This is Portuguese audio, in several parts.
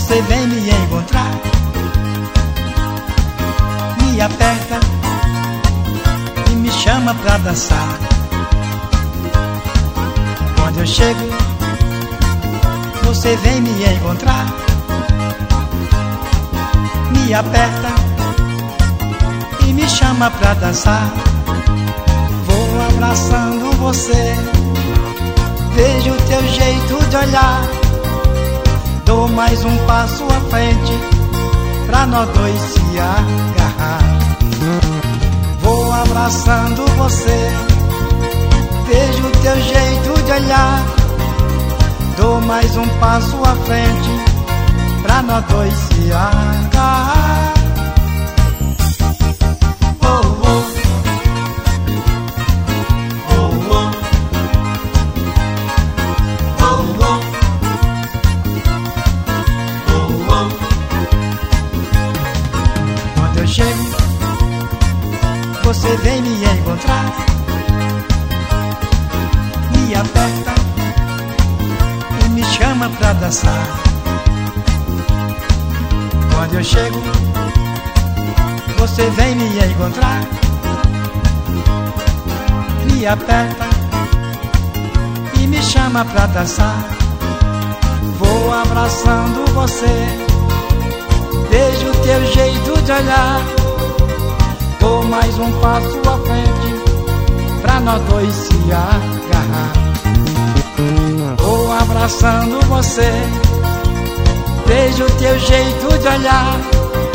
você vem me encontrar, me aperta e me chama pra dançar. Quando eu chego, você vem me encontrar, me aperta e me chama pra dançar. Vou abraçando você, vejo teu jeito de olhar, dou mais um passo à frente pra nós dois se agarrar. Vou abraçando você, vejo teu jeito de olhar, dou mais um passo à frente pra nós dois se agarrar. Oh, oh. Oh, oh. Oh, oh. Oh, oh. Quando eu chego, você vem me encontrar, me aperta e me chama pra dançar. Quando eu chego, você vem me encontrar, me aperta e me chama pra dançar. Vou abraçando você, vejo teu jeito de olhar, dou mais um passo à frente pra nós dois se agarrar. Vou abraçando você, vejo teu jeito de olhar,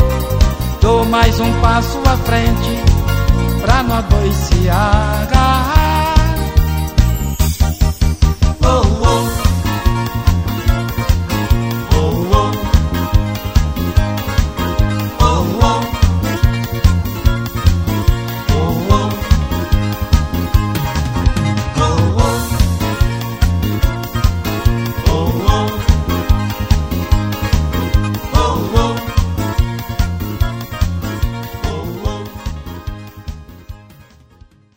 dou mais um passo à frente pra nós dois se agarrar.